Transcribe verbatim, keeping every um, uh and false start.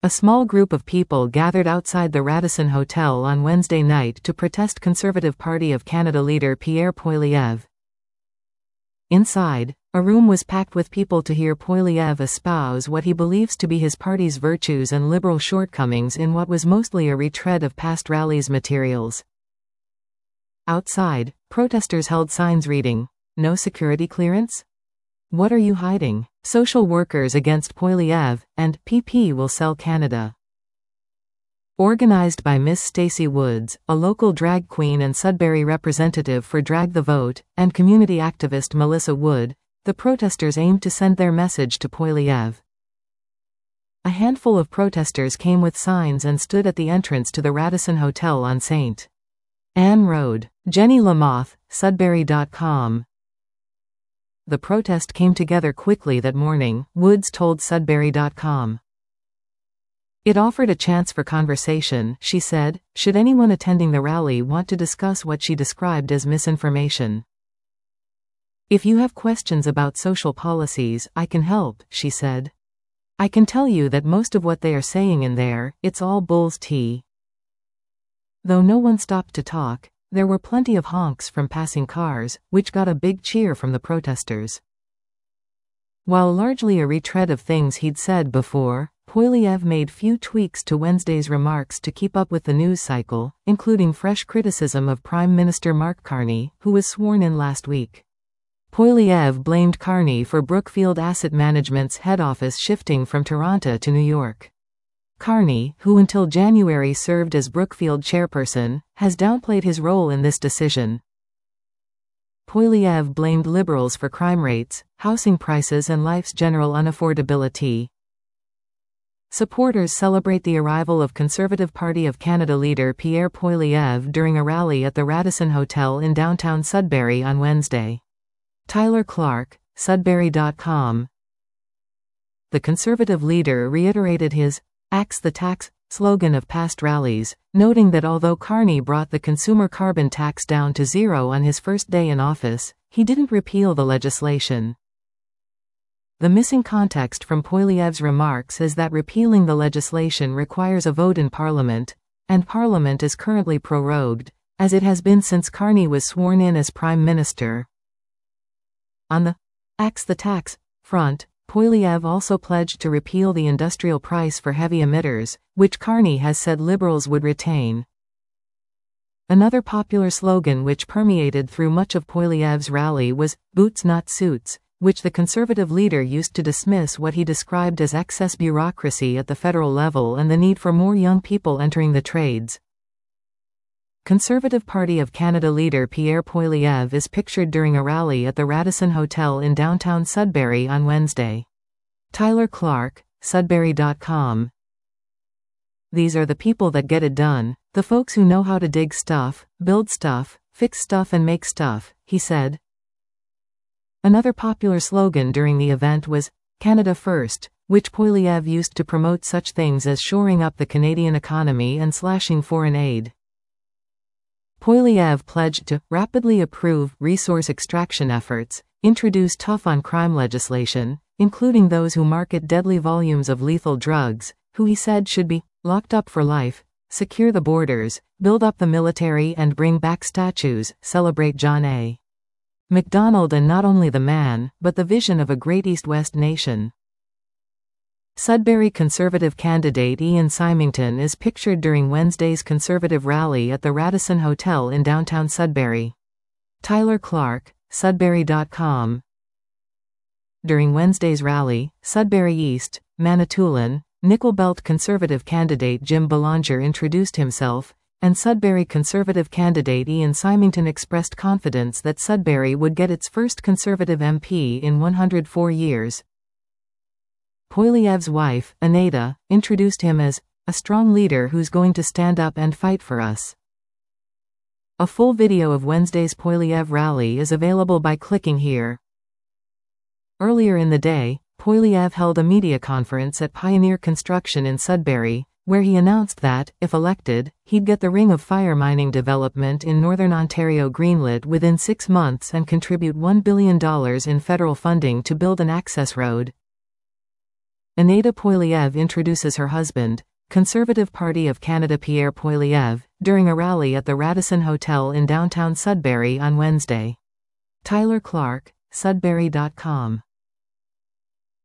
A small group of people gathered outside the Radisson Hotel on Wednesday night to protest Conservative Party of Canada leader Pierre Poilievre. Inside, a room was packed with people to hear Poilievre espouse what he believes to be his party's virtues and liberal shortcomings in what was mostly a retread of past rallies' materials. Outside, protesters held signs reading, "No security clearance? What are you hiding? Social Workers Against Poilievre," and "P P will sell Canada." Organized by Miss Stacey Woods, a local drag queen and Sudbury representative for Drag the Vote, and community activist Melissa Wood, the protesters aimed to send their message to Poilievre. A handful of protesters came with signs and stood at the entrance to the Radisson Hotel on Saint Anne Road. Jenny Lamoth, Sudbury dot com. The protest came together quickly that morning, Woods told Sudbury dot com. It offered a chance for conversation, she said, should anyone attending the rally want to discuss what she described as misinformation. "If you have questions about social policies, I can help," she said. "I can tell you that most of what they are saying in there, it's all bull's tea." Though no one stopped to talk, there were plenty of honks from passing cars, which got a big cheer from the protesters. While largely a retread of things he'd said before, Poilievre made few tweaks to Wednesday's remarks to keep up with the news cycle, including fresh criticism of Prime Minister Mark Carney, who was sworn in last week. Poilievre blamed Carney for Brookfield Asset Management's head office shifting from Toronto to New York. Carney, who until January served as Brookfield chairperson, has downplayed his role in this decision. Poilievre blamed Liberals for crime rates, housing prices and life's general unaffordability. Supporters celebrate the arrival of Conservative Party of Canada leader Pierre Poilievre during a rally at the Radisson Hotel in downtown Sudbury on Wednesday. Tyler Clark, Sudbury dot com. The Conservative leader reiterated his "Axe the Tax" slogan of past rallies, noting that although Carney brought the consumer carbon tax down to zero on his first day in office, he didn't repeal the legislation. The missing context from Poilievre's remarks is that repealing the legislation requires a vote in Parliament, and Parliament is currently prorogued, as it has been since Carney was sworn in as Prime Minister. On the "Axe the Tax" front, Poilievre also pledged to repeal the industrial price for heavy emitters, which Carney has said Liberals would retain. Another popular slogan which permeated through much of Poilievre's rally was "Boots not suits," which the Conservative leader used to dismiss what he described as excess bureaucracy at the federal level and the need for more young people entering the trades. Conservative Party of Canada leader Pierre Poilievre is pictured during a rally at the Radisson Hotel in downtown Sudbury on Wednesday. Tyler Clark, Sudbury dot com. "These are the people that get it done, the folks who know how to dig stuff, build stuff, fix stuff and make stuff," he said. Another popular slogan during the event was "Canada First," which Poilievre used to promote such things as shoring up the Canadian economy and slashing foreign aid. Poilievre pledged to rapidly approve resource extraction efforts, introduce tough-on-crime legislation, including those who market deadly volumes of lethal drugs, who he said should be locked up for life, secure the borders, build up the military and bring back statues, celebrate John A. Macdonald and not only the man, but the vision of a great East-West nation. Sudbury Conservative candidate Ian Symington is pictured during Wednesday's Conservative rally at the Radisson Hotel in downtown Sudbury. Tyler Clark, Sudbury dot com. During Wednesday's rally, Sudbury East, Manitoulin, Nickel Belt Conservative candidate Jim Belanger introduced himself, and Sudbury Conservative candidate Ian Symington expressed confidence that Sudbury would get its first Conservative M P in one hundred four years. Poilievre's wife, Aneta, introduced him as a strong leader who's going to stand up and fight for us. A full video of Wednesday's Poilievre rally is available by clicking here. Earlier in the day, Poilievre held a media conference at Pioneer Construction in Sudbury, where he announced that, if elected, he'd get the Ring of Fire mining development in Northern Ontario greenlit within six months and contribute one billion dollars in federal funding to build an access road. Aneta Poilievre introduces her husband, Conservative Party of Canada Pierre Poilievre, during a rally at the Radisson Hotel in downtown Sudbury on Wednesday. Tyler Clark, Sudbury dot com.